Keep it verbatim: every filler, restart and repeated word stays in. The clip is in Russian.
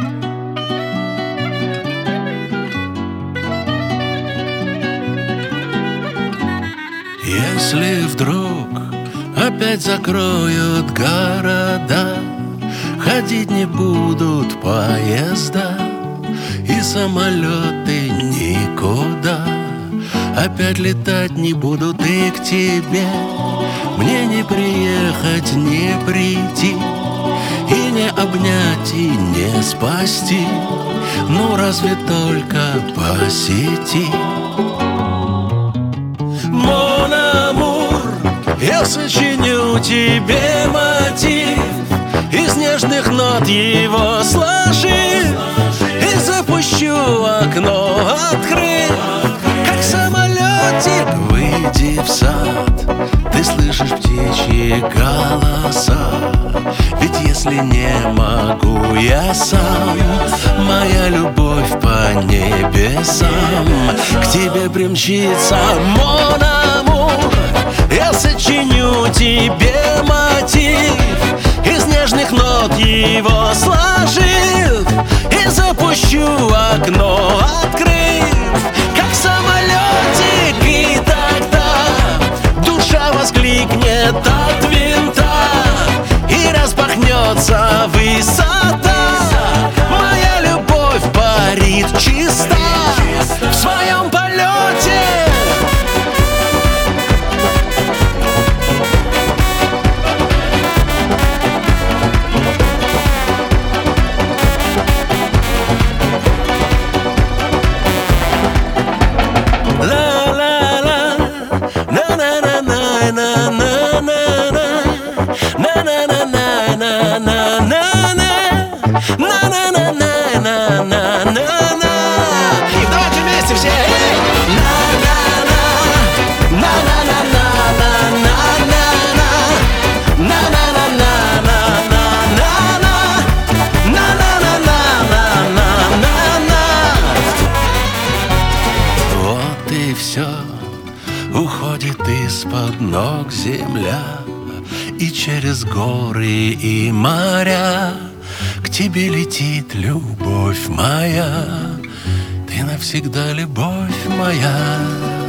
Если вдруг опять закроют города, ходить не будут поезда и самолеты никуда, опять летать не будут и к тебе. Мне не приехать, не прийти, и не обнять, и не спасти, ну разве только по сети. Мон амур, я сочиню тебе мотив, из нежных нот его сложив, и запущу окно, открыв, как самолетик. Выйди в сад, ты слышишь птичьи голоса, ведь если не могу я сам, моя любовь по небесам к тебе примчится. Мон амур, я сочиню тебе мотив, из нежных нот его сложив, и запущу окно, открыв, как самолетик. И тогда душа воскликнет от винта, и распахнется высота. Моя любовь парит чиста в своем полете. И давайте вместе все. Вот и все, уходит из-под ног земля, и через горы и моря к тебе летит любовь моя. Ты навсегда любовь моя.